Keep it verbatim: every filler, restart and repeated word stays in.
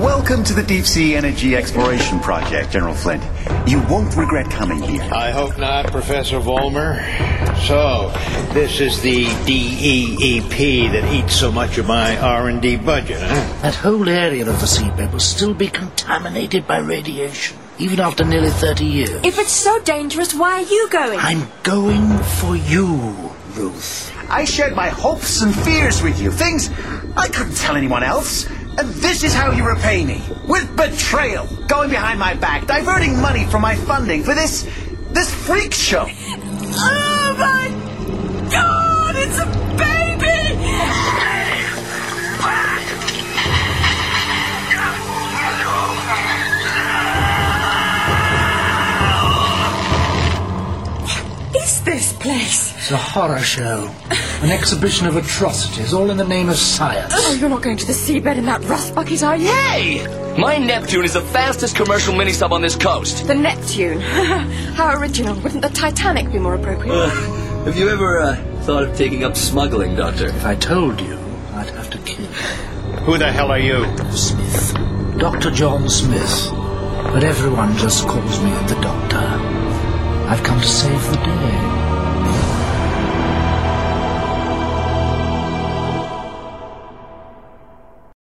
Welcome to the Deep Sea Energy Exploration Project, General Flint. You won't regret coming here. I hope not, Professor Vollmer. So, this is the D E E P that eats so much of my R and D budget, huh? That whole area of the seabed will still be contaminated by radiation, even after nearly thirty years. If it's so dangerous, why are you going? I'm going for you, Ruth. I shared my hopes and fears with you, things I couldn't tell anyone else. And this is how you repay me. With betrayal, going behind my back, diverting money from my funding for this, this freak show. Oh my God, it's a baby! What is this place? It's a horror show. An exhibition of atrocities, all in the name of science. Oh, you're not going to the seabed in that rust bucket, are you? Hey! My Neptune is the fastest commercial mini-sub on this coast. The Neptune? How original. Wouldn't the Titanic be more appropriate? Uh, have you ever uh, thought of taking up smuggling, Doctor? If I told you, I'd have to kill you. Who the hell are you? Smith. Doctor John Smith. But everyone just calls me the Doctor. I've come to save the day.